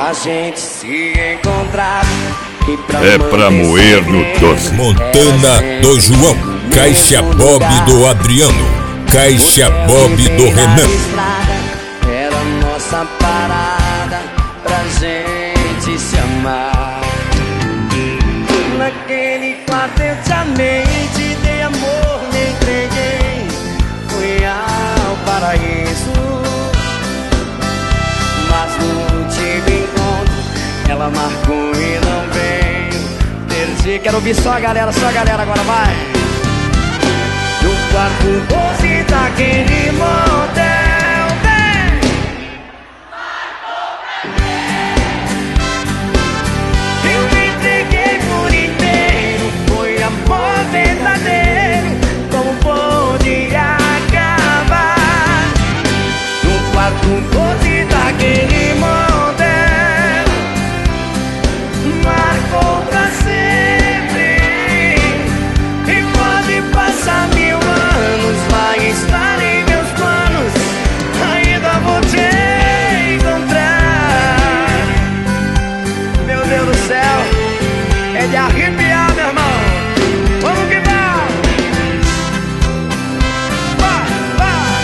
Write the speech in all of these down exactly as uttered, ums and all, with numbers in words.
a gente se encontrar. E pra É pra moer no doce. Montana do João, Caixa Bob do Adriano, Caixa Bob do Renan. Era nossa parada pra gente se amar. Naquele quarto eu te amei, te dei amor, me entreguei. Fui ao paraíso, mas no último encontro ela marcou e não veio. Perdi, quero ouvir só a galera, só a galera agora, vai. No quarto doze daquele motel, vem. Eu me entreguei por inteiro, foi amor verdadeiro. Como pôde acabar? No quarto doze daquele motel, marcou pra sempre. E pode passar mil anos, vai estar em meus planos. Ainda vou te encontrar. Meu Deus do céu, é de arrepiar, meu irmão. Vamos que vai! Vai, vai!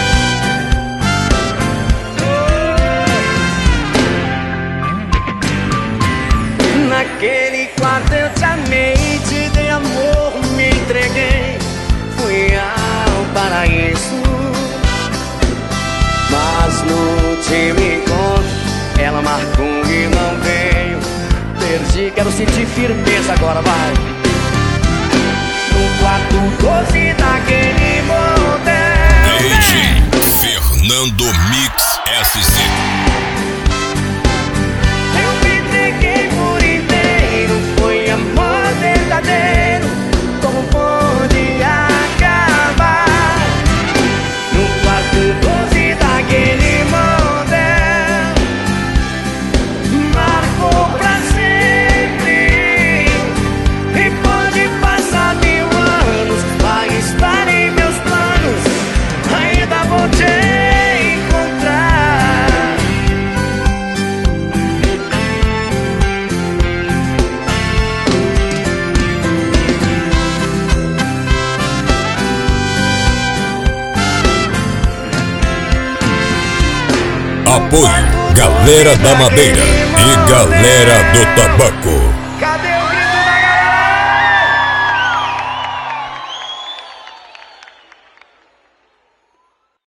Naquele quarto eu te amei, te dei amor, me entreguei. Fui ao paraíso, mas no último encontro ela marcou e não veio. Perdi, quero sentir firmeza agora, vai. No quarto doze daquele motel, D J Fernando Mix S C. eu me entreguei por inteiro, foi amor verdadeiro. Como pôde acabar? No quarto doze daquele motel, marcou pra sempre. E pode passar mil anos, vai estar em meus planos. Ainda vou te encontrar. Apoio Galera da Madeira e Galera do Tabaco.